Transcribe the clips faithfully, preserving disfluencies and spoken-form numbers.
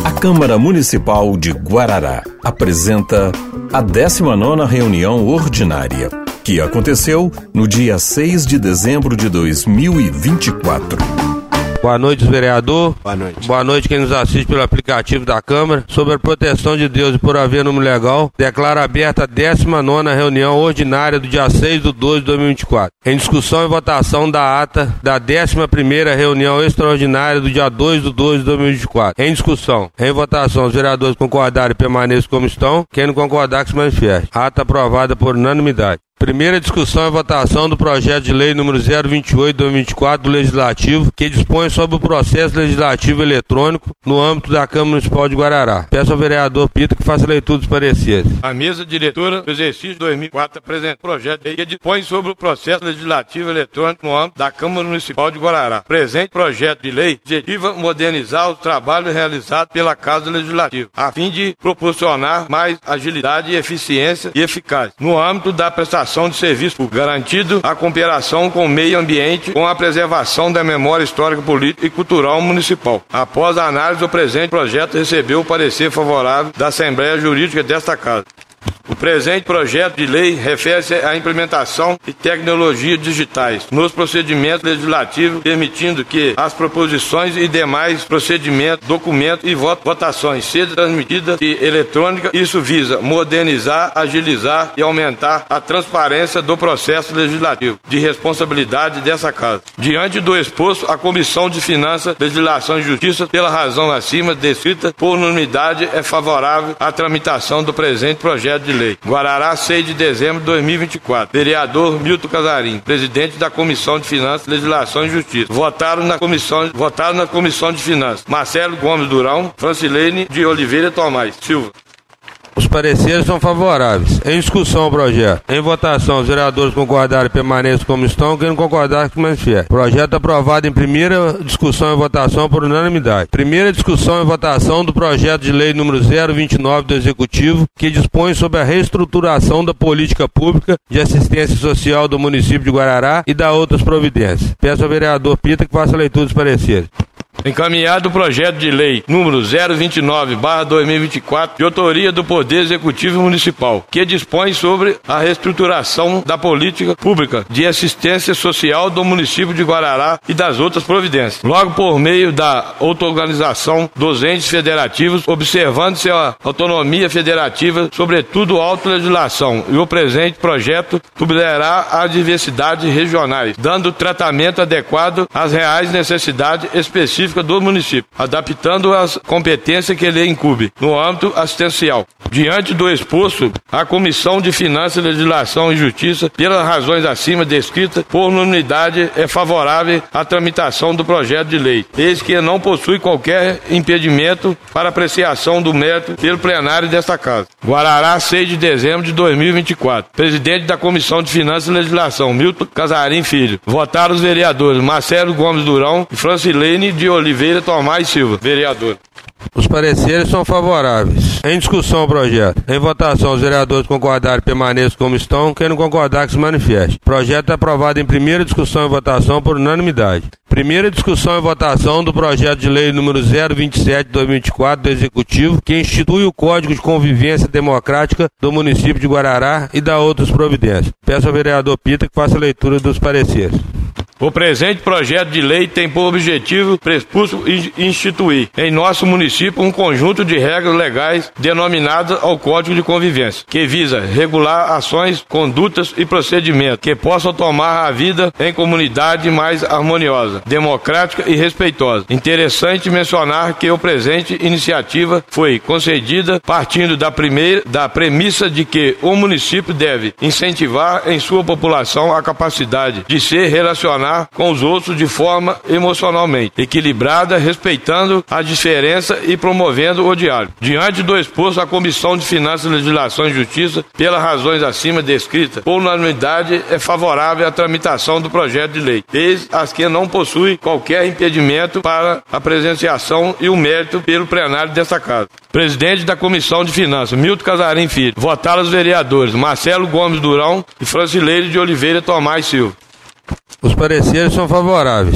A Câmara Municipal de Guarará apresenta a décima nona reunião ordinária, que aconteceu no dia seis de dezembro de dois mil e vinte e quatro. Boa noite, vereador. Boa noite. Boa noite quem nos assiste pelo aplicativo da Câmara. Sob a proteção de Deus e por haver número legal, declaro aberta a décima nona reunião ordinária do dia seis de dois de dois mil e vinte e quatro. Em discussão e votação da ata da décima primeira reunião extraordinária do dia dois de dois de dois mil e vinte e quatro. Em discussão. Em votação, os vereadores concordarem permaneçam como estão. Quem não concordar que se manifeste. Ata aprovada por unanimidade. Primeira discussão e votação do projeto de lei número zero vinte e oito de dois mil e vinte e quatro do Legislativo, que dispõe sobre o processo legislativo eletrônico no âmbito da Câmara Municipal de Guarará. Peço ao vereador Pita que faça a leitura dos pareceres. A mesa diretora do exercício dois mil e quatro apresenta o projeto de lei que dispõe sobre o processo legislativo eletrônico no âmbito da Câmara Municipal de Guarará. Presente projeto de lei objetiva modernizar os trabalhos realizados pela Casa Legislativa, a fim de proporcionar mais agilidade, eficiência e eficácia no âmbito da prestação de serviço, garantido a cooperação com o meio ambiente, com a preservação da memória histórica, política e cultural municipal. Após a análise do presente projeto, recebeu o parecer favorável da Assembleia Jurídica desta Casa. O presente projeto de lei refere-se à implementação de tecnologias digitais nos procedimentos legislativos, permitindo que as proposições e demais procedimentos, documentos e votações sejam transmitidas de eletrônica. Isso visa modernizar, agilizar e aumentar a transparência do processo legislativo de responsabilidade dessa Casa. Diante do exposto, a Comissão de Finanças, Legislação e Justiça, pela razão acima descrita, por unanimidade, é favorável à tramitação do presente projeto de lei. Guarará, seis de dezembro de dois mil e vinte e quatro. Vereador Milton Casarim, presidente da Comissão de Finanças, Legislação e Justiça. Votaram na Comissão, votaram na Comissão de Finanças Marcelo Gomes Durão, Francilene de Oliveira Tomás Silva. Os pareceres são favoráveis. Em discussão o projeto. Em votação, os vereadores concordarem permaneçam como estão. Quem não concordar que se manifeste. Projeto aprovado em primeira discussão e votação por unanimidade. Primeira discussão e votação do projeto de lei número zero vinte e nove do Executivo, que dispõe sobre a reestruturação da política pública de assistência social do município de Guarará e da outras providências. Peço ao vereador Pita que faça a leitura dos pareceres. Encaminhado o projeto de lei número zero vinte e nove barra dois mil e vinte e quatro, de autoria do Poder Executivo Municipal, que dispõe sobre a reestruturação da política pública de assistência social do município de Guarará e das outras providências. Logo por meio da auto-organização dos entes federativos, observando-se a autonomia federativa, sobretudo a autolegislação, e o presente projeto tutelará as diversidades regionais, dando tratamento adequado às reais necessidades específicas do município, adaptando as competências que lhe incumbe no âmbito assistencial. Diante do exposto, a Comissão de Finanças, Legislação e Justiça, pelas razões acima descritas, por unanimidade é favorável à tramitação do projeto de lei, eis que não possui qualquer impedimento para apreciação do mérito pelo plenário desta Casa. Guarará, seis de dezembro de dois mil e vinte e quatro. Presidente da Comissão de Finanças e Legislação, Milton Casarim Filho. Votaram os vereadores Marcelo Gomes Durão e Francilene de Oliveira Tomás Silva. Vereador. Os pareceres são favoráveis. Em discussão o projeto. Em votação, os vereadores concordarem permaneçam como estão. Quem não concordar que se manifeste. Projeto é aprovado em primeira discussão e votação por unanimidade. Primeira discussão e votação do projeto de lei número zero vinte e sete de dois mil e vinte e quatro do Executivo, que institui o Código de Convivência Democrática do município de Guarará e da outras providências. Peço ao vereador Pita que faça a leitura dos pareceres. O presente projeto de lei tem por objetivo prespúcio instituir em nosso município um conjunto de regras legais denominadas ao Código de Convivência, que visa regular ações, condutas e procedimentos que possam tomar a vida em comunidade mais harmoniosa, democrática e respeitosa. Interessante mencionar que o presente iniciativa foi concedida partindo da primeira da premissa de que o município deve incentivar em sua população a capacidade de se relacionar com os outros de forma emocionalmente equilibrada, respeitando a diferença e promovendo o diálogo. Diante do exposto, a Comissão de Finanças, Legislação e Justiça, pelas razões acima descritas, por unanimidade é favorável à tramitação do projeto de lei, eis as que não possuem qualquer impedimento para a presenciação e o mérito pelo plenário desta Casa. Presidente da Comissão de Finanças, Milton Casarim Filho. Votaram os vereadores Marcelo Gomes Durão e Francilene de Oliveira Tomás Silva. Os pareceres são favoráveis.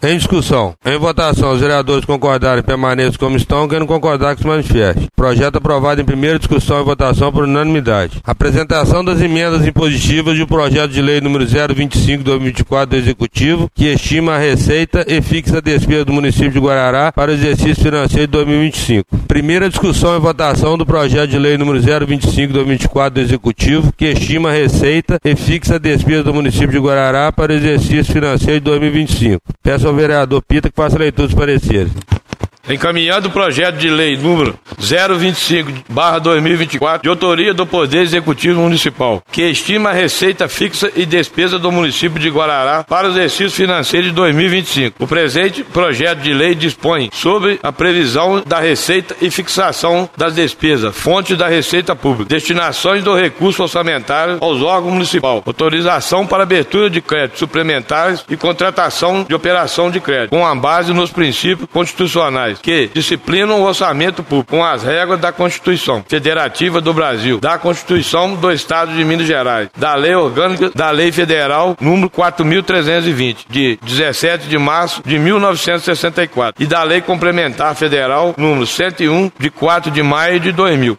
Em discussão. Em votação, os vereadores concordarem permaneçam como estão, quem não concordar que se manifeste. Projeto aprovado em primeira discussão e votação por unanimidade. Apresentação das emendas impositivas de um projeto de lei número zero vinte e cinco de dois mil e vinte e quatro do Executivo, que estima a receita e fixa a despesa do município de Guarará para o exercício financeiro de dois mil e vinte e cinco. Primeira discussão e votação do projeto de lei número zero vinte e cinco de dois mil e vinte e quatro do Executivo, que estima a receita e fixa a despesa do município de Guarará para o exercício financeiro de dois mil e vinte e cinco. Peço ao vereador Pita que faça a leitura dos pareceres. Encaminhando o projeto de lei número zero vinte e cinco barra dois mil e vinte e quatro, de autoria do Poder Executivo Municipal, que estima a receita fixa e despesa do município de Guarará para o exercício financeiro de dois mil e vinte e cinco. O presente projeto de lei dispõe sobre a previsão da receita e fixação das despesas, fonte da receita pública, destinações do recurso orçamentário aos órgãos municipais, autorização para abertura de créditos suplementares e contratação de operação de crédito, com a base nos princípios constitucionais que disciplinam o orçamento público com as regras da Constituição Federativa do Brasil, da Constituição do Estado de Minas Gerais, da Lei Orgânica da Lei Federal número quatro mil trezentos e vinte, de dezessete de março de mil novecentos e sessenta e quatro, e da Lei Complementar Federal número cento e um, de quatro de maio de dois mil.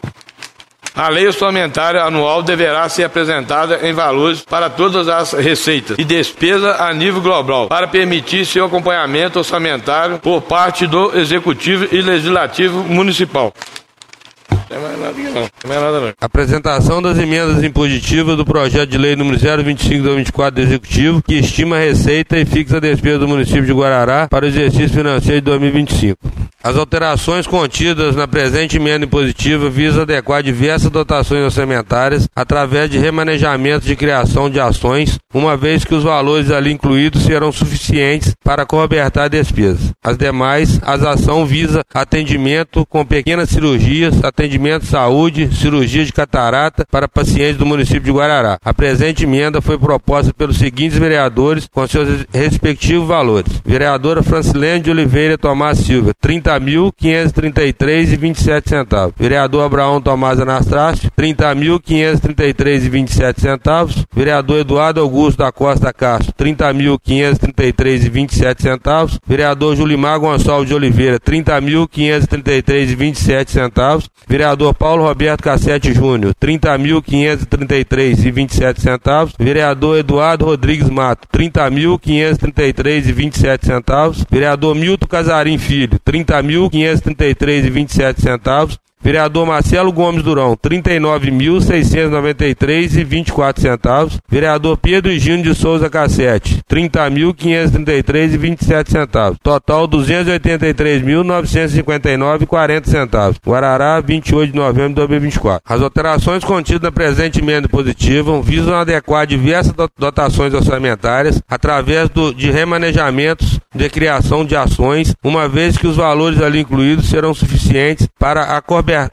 A lei orçamentária anual deverá ser apresentada em valores para todas as receitas e despesas a nível global, para permitir seu acompanhamento orçamentário por parte do Executivo e Legislativo Municipal. Não tem mais nada aqui não. Não tem mais nada não. Apresentação das emendas impositivas do projeto de lei número zero vinte e cinco de dois mil e vinte e quatro do Executivo, que estima a receita e fixa a despesa do município de Guarará para o exercício financeiro de dois mil e vinte e cinco. As alterações contidas na presente emenda impositiva visam adequar diversas dotações orçamentárias através de remanejamento de criação de ações, uma vez que os valores ali incluídos serão suficientes para cobertar despesas. As demais, as ações visam atendimento com pequenas cirurgias, atendimento de saúde, cirurgia de catarata para pacientes do município de Guarará. A presente emenda foi proposta pelos seguintes vereadores com seus respectivos valores. Vereadora Francilene de Oliveira Tomás Silva, trinta mil quinhentos e trinta e três reais e vinte e sete centavos. Vereador Abraão Tomás Anastácio, trinta mil quinhentos e trinta e três reais e vinte e sete centavos. Vereador Eduardo Augusto da Costa Castro, trinta mil quinhentos e trinta e três reais e vinte e sete centavos. Vereador Julimar Gonçalves de Oliveira, trinta mil quinhentos e trinta e três reais e vinte e sete centavos. Vereador Paulo Roberto Cassete Júnior, trinta mil quinhentos e trinta e três reais e vinte e sete centavos. Vereador Eduardo Rodrigues Mato, trinta mil quinhentos e trinta e três reais e vinte e sete centavos. Vereador Milton Casarim Filho, trinta mil quinhentos e trinta e três reais e vinte e sete centavos. Vereador Marcelo Gomes Durão, trinta e nove mil seiscentos e noventa e três reais e vinte e quatro centavos. Vereador Pedro Higino de Souza Cassete, trinta mil quinhentos e trinta e três reais e vinte e sete centavos. Total duzentos e oitenta e três mil novecentos e cinquenta e nove reais e quarenta centavos. Guarará, vinte e oito de novembro de dois mil e vinte e quatro. As alterações contidas na presente emenda impositiva visam adequar diversas dotações orçamentárias através do, de remanejamentos de criação de ações, uma vez que os valores ali incluídos serão suficientes para acobertar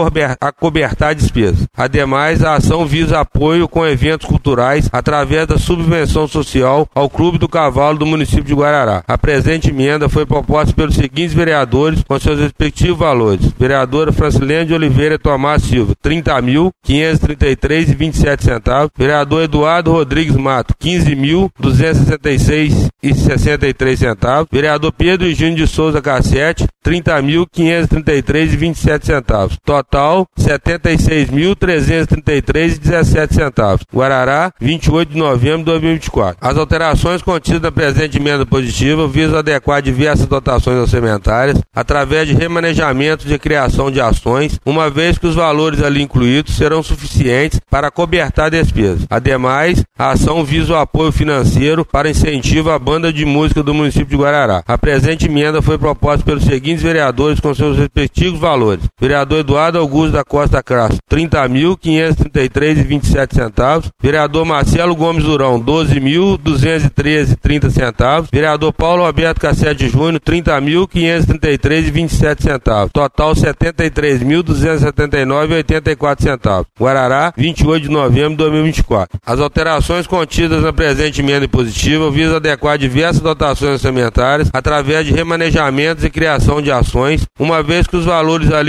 acobertar despesas. Ademais, a ação visa apoio com eventos culturais através da subvenção social ao Clube do Cavalo do município de Guarará. A presente emenda foi proposta pelos seguintes vereadores com seus respectivos valores. Vereadora Francilene de Oliveira Tomás Silva, trinta mil quinhentos e trinta e três reais e vinte e sete centavos. Vereador Eduardo Rodrigues Mato, quinze mil duzentos e sessenta e seis reais e sessenta e três centavos. Vereador Pedro Higino de Souza Cassete, trinta mil quinhentos e trinta e três reais e vinte e sete centavos. Total, setenta e seis mil trezentos e trinta e três reais e dezessete centavos. Guarará, vinte e oito de novembro de dois mil e vinte e quatro. As alterações contidas na presente emenda positiva visam adequar diversas dotações orçamentárias através de remanejamento de criação de ações, uma vez que os valores ali incluídos serão suficientes para cobertar despesas. Ademais, a ação visa o apoio financeiro para incentivo à banda de música do município de Guarará. A presente emenda foi proposta pelos seguintes vereadores com seus respectivos valores. Vereador Eduardo Augusto da Costa Castro, trinta mil quinhentos e trinta e três reais e vinte e sete centavos. Vereador Marcelo Gomes Durão, doze mil duzentos e treze reais e trinta centavos. Vereador Paulo Roberto Cassete Júnior, trinta mil quinhentos e trinta e três reais e vinte e sete centavos. Total, setenta e três mil duzentos e setenta e nove reais e oitenta e quatro centavos. Guarará, vinte e oito de novembro de dois mil e vinte e quatro. As alterações contidas na presente emenda impositiva visam adequar diversas dotações orçamentárias através de remanejamentos e criação de ações, uma vez que os valores ali incluídos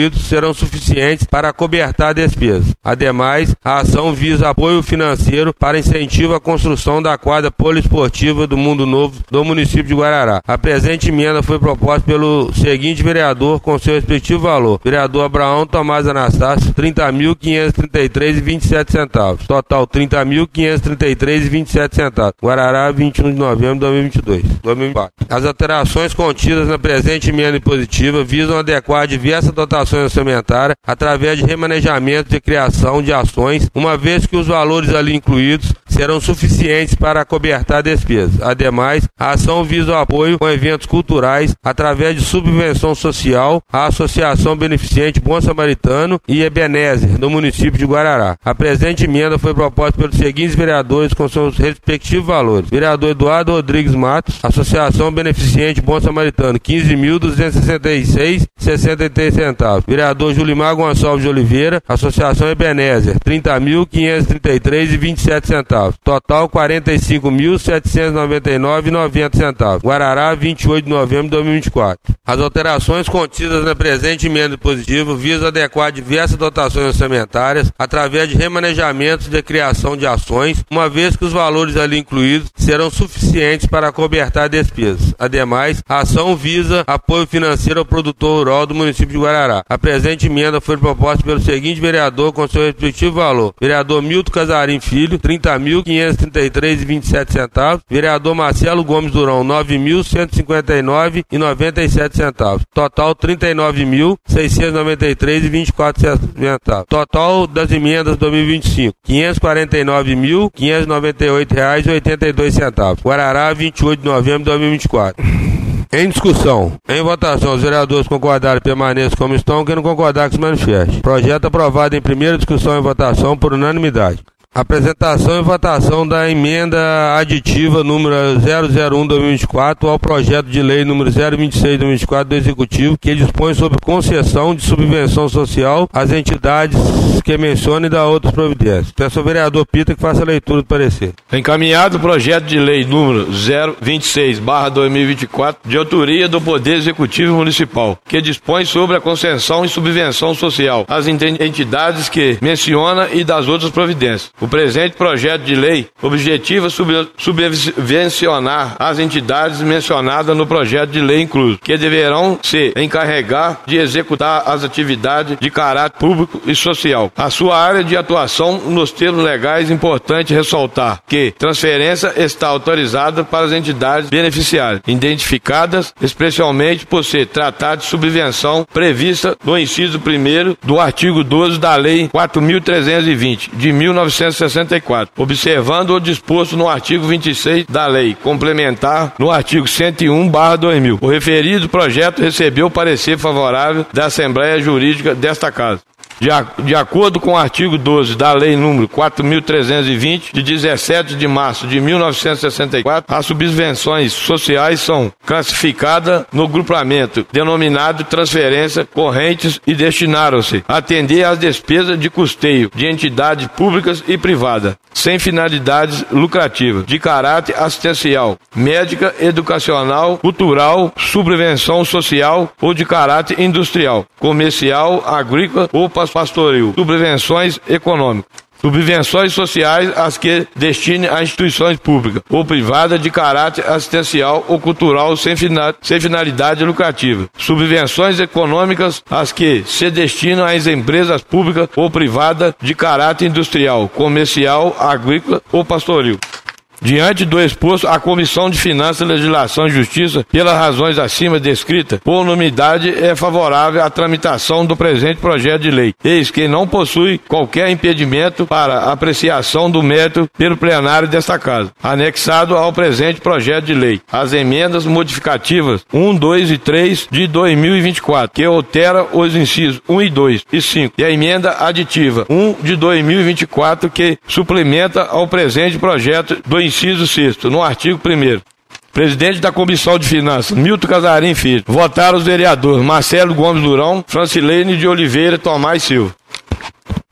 incluídos serão suficientes para cobertar a despesa. Ademais, a ação visa apoio financeiro para incentivo à construção da quadra poliesportiva do Mundo Novo do município de Guarará. A presente emenda foi proposta pelo seguinte vereador com seu respectivo valor. Vereador Abraão Tomás Anastácio, trinta mil quinhentos e trinta e três reais e vinte e sete centavos. Total trinta mil quinhentos e trinta e três reais e vinte e sete centavos. Guarará, vinte e um de novembro de dois mil e vinte e dois. dois mil e vinte e quatro. As alterações contidas na presente emenda impositiva visam adequar diversas dotações orçamentárias através de remanejamento de criação de ações, uma vez que os valores ali incluídos serão suficientes para cobertar a despesa. Ademais, a ação visa o apoio com eventos culturais através de subvenção social à Associação Beneficente Bom Samaritano e Ebenezer, do município de Guarará. A presente emenda foi proposta pelos seguintes vereadores com seus respectivos valores. Vereador Eduardo Rodrigues Matos, Associação Beneficente Bom Samaritano, quinze mil duzentos e sessenta e seis reais e sessenta e três centavos. Vereador Julimar Gonçalves de Oliveira, Associação Ebenezer, trinta mil quinhentos e trinta e três reais e vinte e sete centavos. Total quarenta e cinco mil setecentos e noventa e nove reais e noventa centavos. Guarará, vinte e oito de novembro de dois mil e vinte e quatro. As alterações contidas na presente emenda impositiva visam adequar diversas dotações orçamentárias através de remanejamentos de criação de ações, uma vez que os valores ali incluídos serão suficientes para cobertar despesas. Ademais, a ação visa apoio financeiro ao produtor rural do município de Guarará. A presente emenda foi proposta pelo seguinte vereador com seu respectivo valor. Vereador Milton Casarim Filho, trinta mil quinhentos e trinta e três reais e vinte e sete centavos. Vereador Marcelo Gomes Durão, nove mil cento e cinquenta e nove reais e noventa e sete centavos. Total trinta e nove mil seiscentos e noventa e três reais e vinte e quatro centavos. Total das emendas dois mil e vinte e cinco, quinhentos e quarenta e nove mil quinhentos e noventa e oito reais e oitenta e dois centavos. Guarará, vinte e oito de novembro de dois mil e vinte e quatro. Em discussão. Em votação, os vereadores concordaram permaneçam como estão, quem não concordar que se manifeste. Projeto aprovado em primeira discussão e votação por unanimidade. Apresentação e votação da emenda aditiva número zero zero um barra dois mil e vinte e quatro ao projeto de lei número zero vinte e seis barra dois mil e vinte e quatro do Executivo, que dispõe sobre concessão de subvenção social às entidades que menciona e dá outras providências. Peço ao vereador Pita que faça a leitura do parecer. Encaminhado o projeto de lei número zero vinte e seis barra dois mil e vinte e quatro, de autoria do Poder Executivo Municipal, que dispõe sobre a concessão e subvenção social às entidades que menciona e das outras providências. O presente projeto de lei objetiva sub- subvencionar as entidades mencionadas no projeto de lei incluso, que deverão se encarregar de executar as atividades de caráter público e social. A sua área de atuação nos termos legais, importante ressaltar que transferência está autorizada para as entidades beneficiárias, identificadas especialmente por se tratar de subvenção prevista no inciso primeiro do artigo doze da Lei quatro mil trezentos e vinte, de mil novecentos e sessenta e quatro, observando o disposto no artigo vinte e seis da Lei complementar no artigo cento e um barra dois mil. O referido projeto recebeu parecer favorável da Assembleia Jurídica desta Casa. De, a, de acordo com o artigo doze da Lei número quatro mil trezentos e vinte, de dezessete de março de mil novecentos e sessenta e quatro, as subvenções sociais são classificadas no grupamento denominado transferência correntes e destinaram-se a atender às despesas de custeio de entidades públicas e privadas, sem finalidades lucrativas, de caráter assistencial, médica, educacional, cultural, subvenção social ou de caráter industrial, comercial, agrícola ou pastoril, subvenções econômicas. Subvenções sociais as que destinem a instituições públicas ou privadas de caráter assistencial ou cultural sem, final, sem finalidade lucrativa. Subvenções econômicas as que se destinam às empresas públicas ou privadas de caráter industrial, comercial, agrícola ou pastoril. Diante do exposto, a Comissão de Finanças, Legislação e Justiça, pelas razões acima descritas, por unanimidade é favorável à tramitação do presente projeto de lei, eis que não possui qualquer impedimento para apreciação do mérito pelo plenário desta Casa. Anexado ao presente projeto de lei, as emendas modificativas um, dois e três de dois mil e vinte e quatro, que altera os incisos um e dois e cinco, e a emenda aditiva um de dois mil e vinte e quatro, que suplementa ao presente projeto do inciso sexto, no artigo primeiro. Presidente da Comissão de Finanças, Milton Casarim Filho. Votaram os vereadores Marcelo Gomes Durão, Francilene de Oliveira Tomás Silva.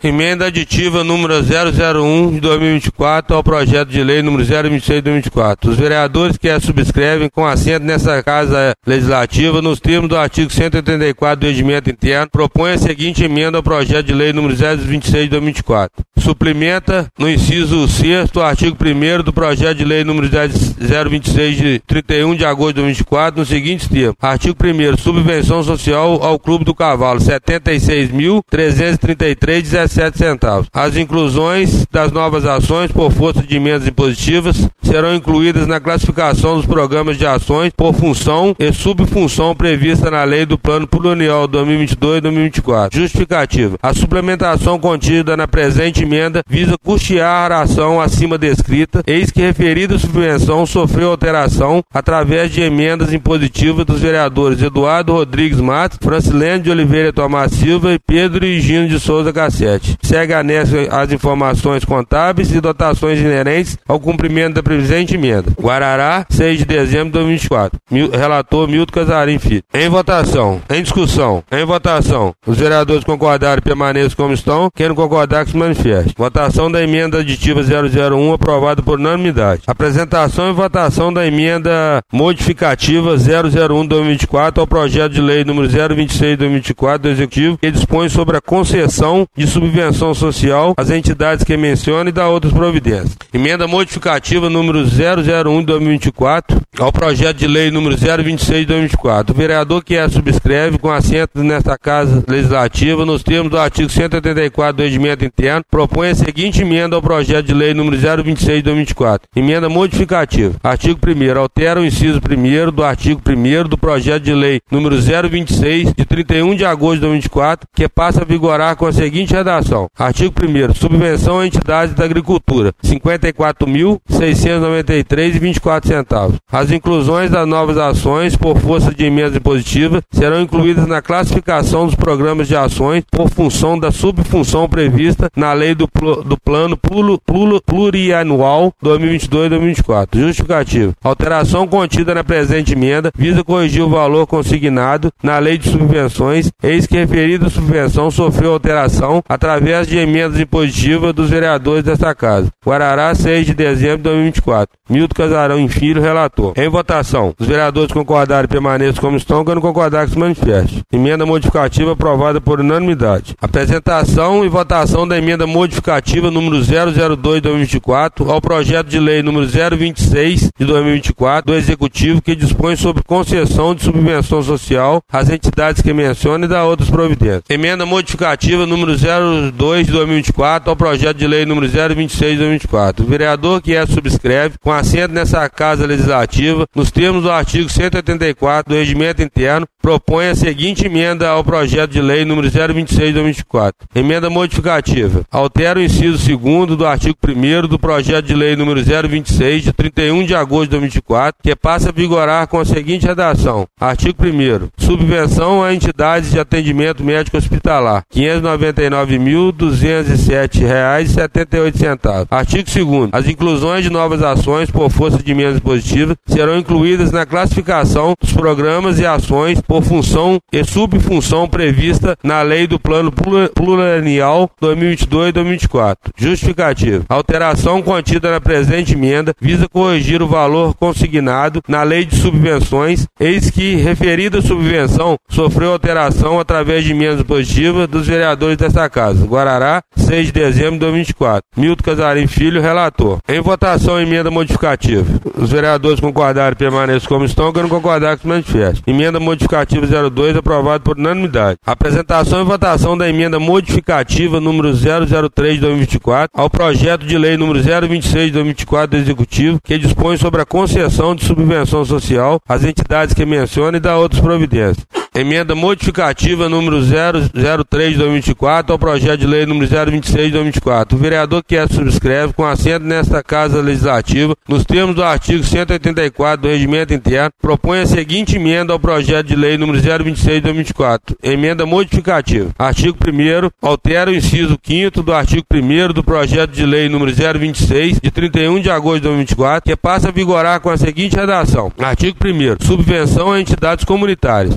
Emenda aditiva número zero zero um de dois mil e vinte e quatro ao projeto de lei número zero vinte e seis de dois mil e vinte e quatro. Os vereadores que a subscrevem com assento nessa Casa Legislativa, nos termos do artigo cento e oitenta e quatro do Regimento Interno, propõem a seguinte emenda ao projeto de lei número zero vinte e seis de dois mil e vinte e quatro. Suplementa no inciso sexto o artigo primeiro do projeto de lei número zero vinte e seis de trinta e um de agosto de dois mil e vinte e quatro nos seguintes termos. Artigo primeiro. Subvenção social ao Clube do Cavalo, setenta e seis mil trezentos e trinta e três vírgula dezessete centavos. As inclusões das novas ações por força de emendas impositivas serão incluídas na classificação dos programas de ações por função e subfunção prevista na Lei do Plano Plurianual dois mil e vinte e dois a dois mil e vinte e quatro. Justificativa. A suplementação contida na presente emenda visa custear a ação acima descrita, eis que referida subvenção sofreu alteração através de emendas impositivas dos vereadores Eduardo Rodrigues Matos, Francilene de Oliveira Tomás Silva e Pedro Higino de Souza Cassete. Segue anexo as informações contábeis e dotações inerentes ao cumprimento da presente emenda. Guarará, seis de dezembro de dois mil e vinte e quatro. Mil, relator Milton Casarim Filho. Em votação. Em discussão. Em votação. Os vereadores concordaram e permaneçam como estão. Quem não concordar que se manifeste. Votação da emenda aditiva zero zero um aprovada por unanimidade. Apresentação e votação da emenda modificativa zero zero um de dois mil e vinte e quatro ao projeto de lei número zero vinte e seis de dois mil e vinte e quatro do Executivo, que dispõe sobre a concessão de subvenção social às entidades que menciona e dá outras providências. Emenda modificativa número zero zero um de dois mil e vinte e quatro ao projeto de lei número zero vinte e seis de dois mil e vinte e quatro. O vereador que a subscreve com assento nesta Casa Legislativa, nos termos do artigo cento e oitenta e quatro do Regimento Interno, propõe a seguinte emenda ao projeto de lei número zero vinte e seis de dois mil e vinte e quatro. Emenda modificativa. Artigo primeiro. Altera o inciso primeiro do artigo primeiro do projeto de lei número zero vinte e seis de trinta e um de agosto de dois mil e vinte e quatro, que passa a vigorar com a seguinte redação. Artigo primeiro. Subvenção a entidades da agricultura, cinquenta e quatro mil seiscentos e noventa e três vírgula vinte e quatro centavos. As inclusões das novas ações por força de emendas impositivas serão incluídas na classificação dos programas de ações por função da subfunção prevista na Lei do, do Plano Plur, Plur, Plurianual dois mil e vinte e dois a dois mil e vinte e quatro. Justificativo. Alteração contida na presente emenda visa corrigir o valor consignado na Lei de Subvenções, eis que referida subvenção sofreu alteração através de emendas impositivas dos vereadores desta Casa. Guarará, seis de dezembro de dois mil e vinte e quatro. Milton Casarão Filho, relator. Em votação. Os vereadores concordaram e permaneçam como estão, quando concordar que se manifeste. Emenda modificativa aprovada por unanimidade. Apresentação e votação da emenda modificativa número zero zero dois de dois mil e vinte e quatro ao projeto de lei número zero vinte e seis de dois mil e vinte e quatro do Executivo, que dispõe sobre concessão de subvenção social às entidades que menciona e dá outras providências. Emenda modificativa número zero dois de dois mil e vinte e quatro ao projeto de lei número zero vinte e seis de dois mil e vinte e quatro. O vereador que é subscreve com assento nessa Casa Legislativa, nos termos do artigo cento e oitenta e quatro do Regimento Interno, propõe a seguinte emenda ao projeto de lei número zero vinte e seis de dois mil e vinte e quatro. Emenda modificativa. Altera o inciso segundo do artigo primeiro do projeto de lei número zero vinte e seis de trinta e um de agosto de dois mil e vinte e quatro, que passa a vigorar com a seguinte redação. Artigo primeiro. Subvenção a entidades de atendimento médico hospitalar, quinhentos e noventa e nove mil duzentos e sete reais e setenta e oito centavos. Artigo segundo. As inclusões de novas ações por força de emendas positivas serão incluídas na classificação dos programas e ações por função e subfunção prevista na Lei do Plano Plurianual dois mil e vinte e dois a dois mil e vinte e quatro. Justificativo. A alteração contida na presente emenda visa corrigir o valor consignado na Lei de Subvenções, eis que referida subvenção sofreu alteração através de emendas positivas dos vereadores desta Casa. Guarará, seis de dezembro de dois mil e vinte e quatro. Milton Casarim Filho, relator. Em votação, emenda modificativa. Os vereadores concordaram e permaneçam como estão, que não concordar que se manifeste. Emenda modificativa zero dois, aprovada por unanimidade. Apresentação e votação da emenda modificativa número zero zero três de dois mil e vinte e quatro ao projeto de lei número zero vinte e seis de dois mil e vinte e quatro do Executivo, que dispõe sobre a concessão de subvenção social às entidades que menciona e dá outras providências. Emenda modificativa número zero zero três de dois mil e vinte e quatro ao projeto de lei número zero vinte e seis de dois mil e vinte e quatro. O vereador que a subscreve com assento nesta Casa Legislativa, nos termos do artigo cento e oitenta e quatro do Regimento Interno, propõe a seguinte emenda ao projeto de lei número zero vinte e seis de dois mil e vinte e quatro. Emenda modificativa. Artigo primeiro. Altera o inciso quinto do artigo primeiro do projeto de lei número zero vinte e seis de trinta e um de agosto de dois mil e vinte e quatro, que passa a vigorar com a seguinte redação. Artigo primeiro. Subvenção a entidades comunitárias. cento e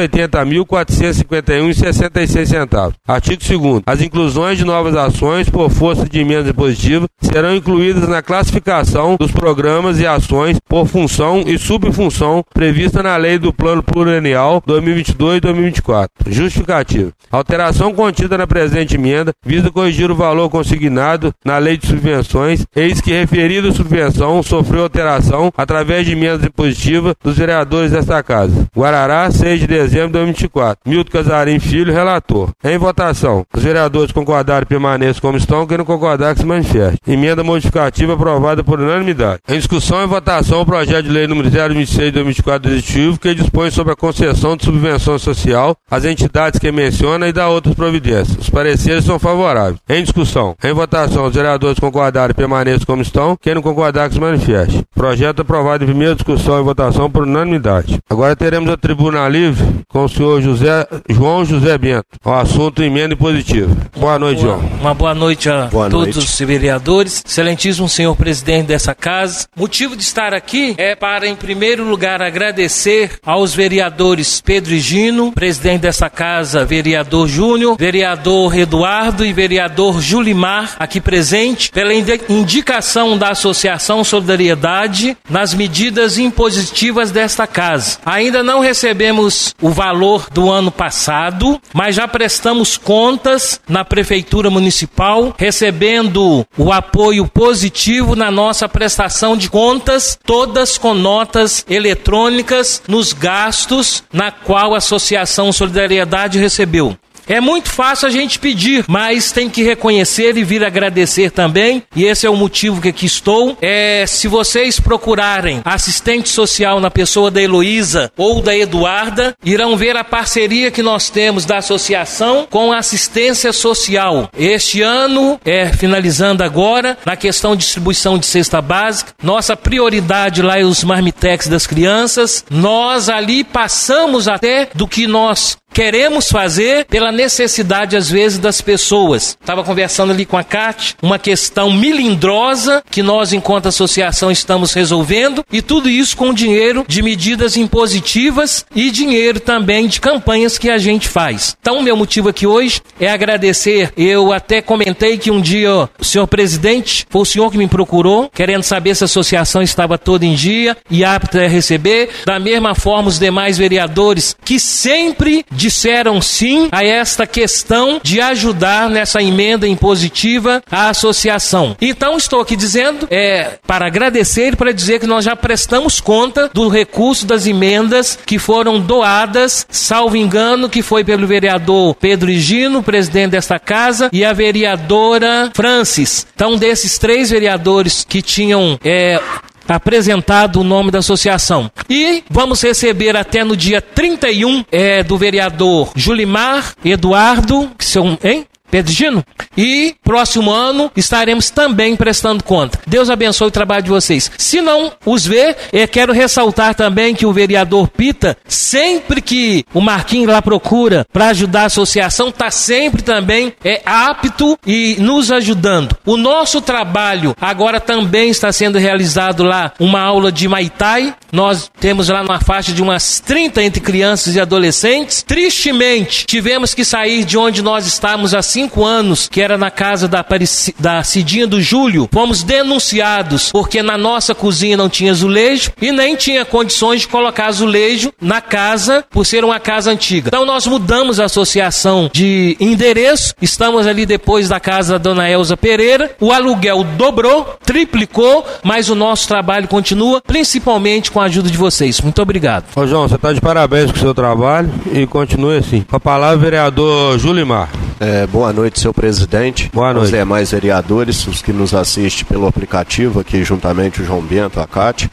oitenta mil, quatrocentos e cinquenta e um reais e sessenta e seis centavos. Artigo segundo. As inclusões de novas ações por força de emendas impositivas serão incluídas na classificação dos programas e ações por função e subfunção prevista na Lei do Plano Plurianual dois mil e vinte e dois a dois mil e vinte e quatro. Justificativa. A alteração contida na presente emenda visa corrigir o valor consignado na Lei de Subvenções, eis que referida subvenção sofreu alteração através de emendas impositivas dos vereadores desta Casa. Guarará, seis de dezembro de dois mil e vinte e quatro. Milton Casarim Filho, relator. Em votação. Os vereadores concordaram e permaneçam como estão, quem não concordar que se manifeste. Emenda modificativa aprovada por unanimidade. Em discussão e votação o projeto de lei número zero vinte e seis de dois mil e vinte e quatro do Executivo, que dispõe sobre a concessão de subvenção social às entidades que menciona e dá outras providências. Os pareceres são favoráveis. Em discussão. Em votação, os vereadores concordaram e permaneçam como estão, quem não concordar que se manifeste. Projeto aprovado em primeira discussão e votação por unanimidade. Agora teremos a tribuna livre com o senhor José, João José Bento. O assunto emenda impositiva. Boa noite, boa, João. Uma boa noite a boa todos noite. os vereadores. Excelentíssimo senhor presidente dessa casa. Motivo de estar aqui é para, em primeiro lugar, agradecer aos vereadores Pedro e Gino, presidente dessa casa, vereador Júnior, vereador Eduardo e vereador Julimar, aqui presente, pela indicação da Associação Solidariedade nas medidas impositivas desta casa. Ainda não recebemos o valor do ano passado, mas já prestamos contas na Prefeitura Municipal, recebendo o apoio positivo na nossa prestação de contas, todas com notas eletrônicas nos gastos na qual a Associação Solidariedade recebeu. É muito fácil a gente pedir, mas tem que reconhecer e vir agradecer também, e esse é o motivo que aqui estou. É, se vocês procurarem assistente social na pessoa da Heloísa ou da Eduarda, irão ver a parceria que nós temos da associação com a assistência social. Este ano, é, finalizando agora, na questão de distribuição de cesta básica, nossa prioridade lá é os marmitex das crianças. Nós ali passamos até do que nós queremos fazer pela necessidade, às vezes, das pessoas. Estava conversando ali com a Cátia, uma questão melindrosa que nós, enquanto associação, estamos resolvendo, e tudo isso com dinheiro de medidas impositivas e dinheiro também de campanhas que a gente faz. Então, o meu motivo aqui hoje é agradecer. Eu até comentei que um dia o senhor presidente, foi o senhor que me procurou, querendo saber se a associação estava toda em dia e apta a receber. Da mesma forma, os demais vereadores que sempre disseram sim a esta questão de ajudar nessa emenda impositiva à associação. Então, estou aqui dizendo, é, para agradecer e para dizer que nós já prestamos conta do recurso das emendas que foram doadas, salvo engano, que foi pelo vereador Pedro Higino, presidente desta casa, e a vereadora Francis. Então, desses três vereadores que tinham é, apresentado o nome da associação. E vamos receber até no dia trinta e um é, do vereador Julimar, Eduardo, que são, hein? Pedro Gino. E próximo ano estaremos também prestando conta. Deus abençoe o trabalho de vocês. Se não os ver, eu quero ressaltar também que o vereador Pita, sempre que o Marquinhos lá procura para ajudar a associação, está sempre também é, apto e nos ajudando. O nosso trabalho agora também está sendo realizado lá uma aula de Muay Thai. Nós temos lá uma faixa de umas trinta entre crianças e adolescentes. Tristemente, tivemos que sair de onde nós estávamos há cinco anos, que era na casa da, da Cidinha do Júlio. Fomos denunciados porque na nossa cozinha não tinha azulejo e nem tinha condições de colocar azulejo na casa, por ser uma casa antiga. Então nós mudamos a associação de endereço, estamos ali depois da casa da dona Elza Pereira, o aluguel dobrou, triplicou, mas o nosso trabalho continua, principalmente com a ajuda de vocês. Muito obrigado. Ô João, você está de parabéns com o seu trabalho e continue assim. Com a palavra, vereador Julimar. É, boa noite, senhor presidente. Boa noite. Os demais vereadores, os que nos assistem pelo aplicativo, aqui juntamente o João Bento, a Cátia.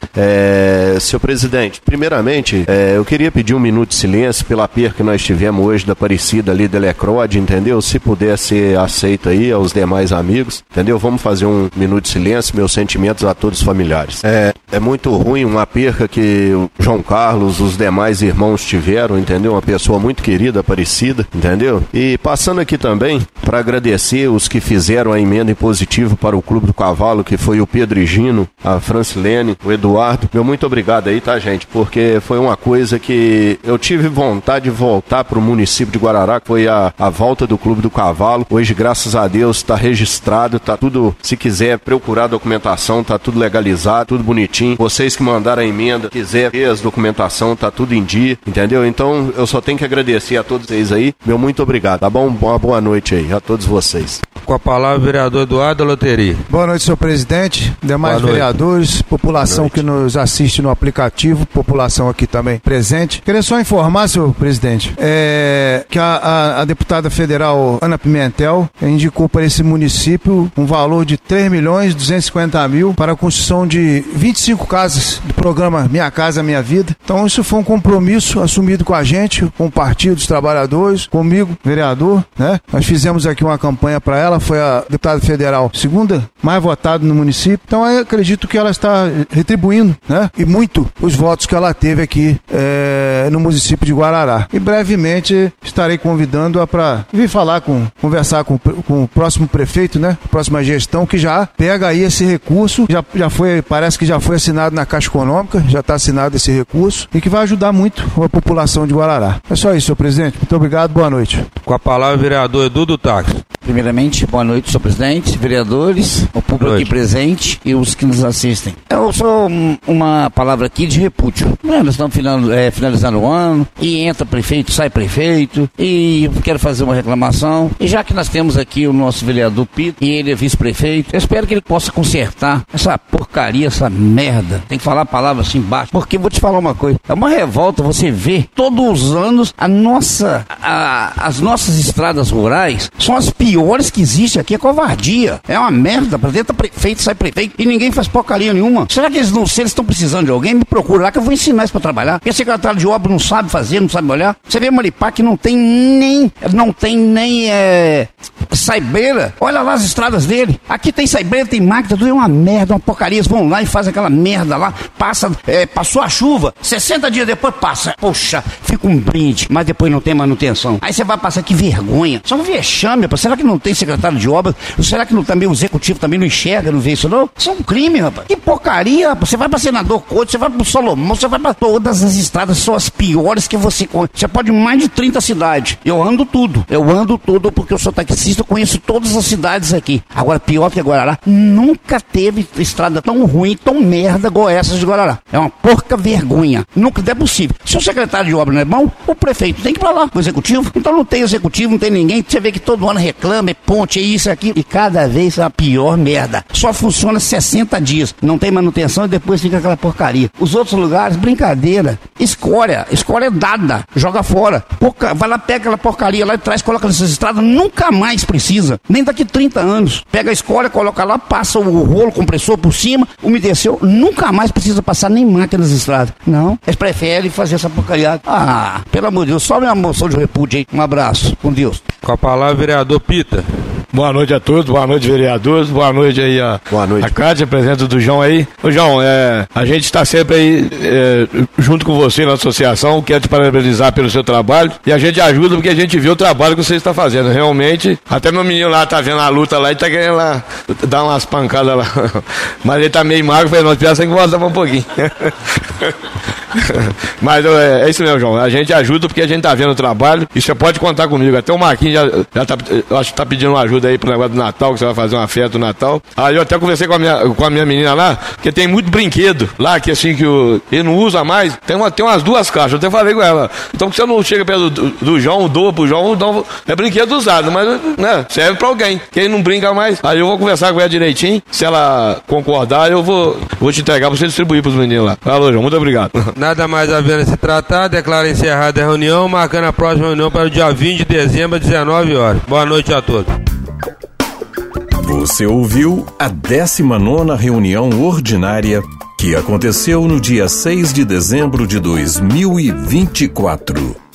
É, senhor presidente, primeiramente, é, eu queria pedir um minuto de silêncio pela perca que nós tivemos hoje da Aparecida ali da Lecrode, entendeu? Se puder ser aceito aí aos demais amigos, entendeu? Vamos fazer um minuto de silêncio, meus sentimentos a todos os familiares. É, é muito ruim uma perca que o João Carlos, os demais irmãos tiveram, entendeu? Uma pessoa muito querida, Aparecida, entendeu? E passando aqui também para agradecer os que fizeram a emenda impositiva para o Clube do Cavalo, que foi o Pedro e Gino, a Francilene, o Eduardo. Meu muito obrigado aí, tá, gente? Porque foi uma coisa que eu tive vontade de voltar para o município de Guarará, que foi a, a volta do Clube do Cavalo. Hoje, graças a Deus, está registrado, tá tudo, se quiser procurar a documentação, tá tudo legalizado, tudo bonitinho. Vocês que mandaram a emenda, quiser ver as documentação, tá tudo em dia, entendeu? Então, eu só tenho que agradecer a todos vocês aí. Meu muito obrigado, tá bom? Uma boa noite aí a todos vocês. Com a palavra, o vereador Eduardo Loteria. Boa noite, senhor presidente, demais vereadores, população que nos assiste no aplicativo, população aqui também presente. Queria só informar, senhor presidente, é, que a, a, a deputada federal Ana Pimentel indicou para esse município um valor de três milhões duzentos e cinquenta mil para a construção de vinte e cinco casas do programa Minha Casa Minha Vida. Então isso foi um compromisso assumido com a gente, com o Partido dos Trabalhadores, comigo, vereador, né? Nós fizemos aqui uma campanha para ela, foi a deputada federal segunda mais votada no município. Então eu acredito que ela está retribuindo, né? E muito os votos que ela teve aqui é, no município de Guarará. E brevemente estarei convidando-a para vir falar com, conversar com, com o próximo prefeito, né? A próxima gestão, que já pega aí esse recurso, já, já foi, parece que já foi assinado na Caixa Econômica, já está assinado esse recurso e que vai ajudar muito a população de Guarará. É só isso, senhor presidente. Muito obrigado, boa noite. Com a palavra, o vereador Edu do Táxi. Primeiramente, boa noite, senhor presidente, vereadores, o público aqui presente e os que nos assistem. Eu sou um, uma palavra aqui de repúdio. Nós estamos finalizando, é, finalizando o ano e entra prefeito, sai prefeito e eu quero fazer uma reclamação. E já que nós temos aqui o nosso vereador Pito e ele é vice-prefeito, eu espero que ele possa consertar essa porcaria, essa merda. Tem que falar a palavra assim embaixo, porque vou te falar uma coisa. É uma revolta você ver todos os anos a nossa, a, as nossas estradas rurais são as piores que existem aqui. É covardia. É uma merda. Pra dentro prefeito, sai prefeito e ninguém faz porcaria nenhuma. Será que eles não, se eles estão precisando de alguém, me procura lá que eu vou ensinar isso pra trabalhar. Porque secretário de obra não sabe fazer, não sabe olhar. Você vê Maripá que não tem nem, não tem nem é, saibeira. Olha lá as estradas dele. Aqui tem saibeira, tem máquina, tudo é uma merda, uma porcaria. Eles vão lá e fazem aquela merda lá. Passa, é, passou a chuva, sessenta dias depois passa. Poxa, fica um brinde, mas depois não tem manutenção. Aí você vai passar, que vergonha. Só um vexame, rapaz. Será que não tem secretário de obra? Será que não, também o executivo também não enxerga, não vê isso não? Isso é um crime, rapaz. Que porcaria, rapaz. Você vai pra senador Couto, você vai pro Solomão, você vai pra todas as estradas, são as piores que você conhece. Você pode ir em mais de trinta cidades. Eu ando tudo. Eu ando tudo porque eu sou taxista, eu conheço todas as cidades aqui. Agora, pior que Guarará, nunca teve estrada tão ruim, tão merda igual essas de Guarará. É uma porca vergonha. Nunca é possível. Se o secretário de obra não é bom, o prefeito tem que ir pra lá, o executivo. Então não tem executivo, não tem ninguém. Você vê que todo ano reclama, é ponte, é isso, é aquilo. E cada vez é a pior merda. Só funciona sessenta dias. Não tem manutenção e depois fica aquela porcaria. Os outros lugares, brincadeira. Escória. Escória é dada. Joga fora. Porca, vai lá, pega aquela porcaria lá e traz, coloca nessas estradas. Nunca mais precisa. Nem daqui trinta anos. Pega a escória, coloca lá, passa o rolo compressor por cima, umedeceu. Nunca mais precisa passar nem máquina nas estradas. Não. Eles preferem fazer essa porcaria. Ah, pelo amor de Deus. Só minha moção de repúdio aí. Um abraço. Com Deus. Com a palavra, vereador Pita. Boa noite a todos, boa noite, vereadores, boa noite aí a, boa noite. A Cátia, presença do João aí. Ô João, é, a gente está sempre aí é, junto com você na associação, quero te parabenizar pelo seu trabalho e a gente ajuda porque a gente vê o trabalho que você está fazendo, realmente, até meu menino lá tá vendo a luta lá e tá querendo lá dar umas pancadas lá, mas ele tá meio magro, falei, nós precisamos incomodar um pouquinho. Mas é, é isso mesmo, João, a gente ajuda porque a gente tá vendo o trabalho e você pode contar comigo, até o Marquinhos já, já tá, eu acho que tá pedindo uma ajuda aí pro negócio do Natal, que você vai fazer uma festa do Natal. Aí eu até conversei com a minha, com a minha menina lá, porque tem muito brinquedo lá, que assim, que o, ele não usa mais, tem, uma, tem umas duas caixas, eu até falei com ela, então que você não chega perto do, do João, doa pro João, então, é brinquedo usado, mas né, serve pra alguém, quem não brinca mais, aí eu vou conversar com ela direitinho, se ela concordar, eu vou, vou te entregar pra você distribuir pros meninos lá. Falou, João, muito obrigado. Nada mais havendo a se tratar, declaro encerrada a reunião, marcando a próxima reunião para o dia vinte de dezembro, às dezenove horas. Boa noite a todos. Você ouviu a décima nona reunião ordinária que aconteceu no dia seis de dezembro de dois mil e vinte e quatro.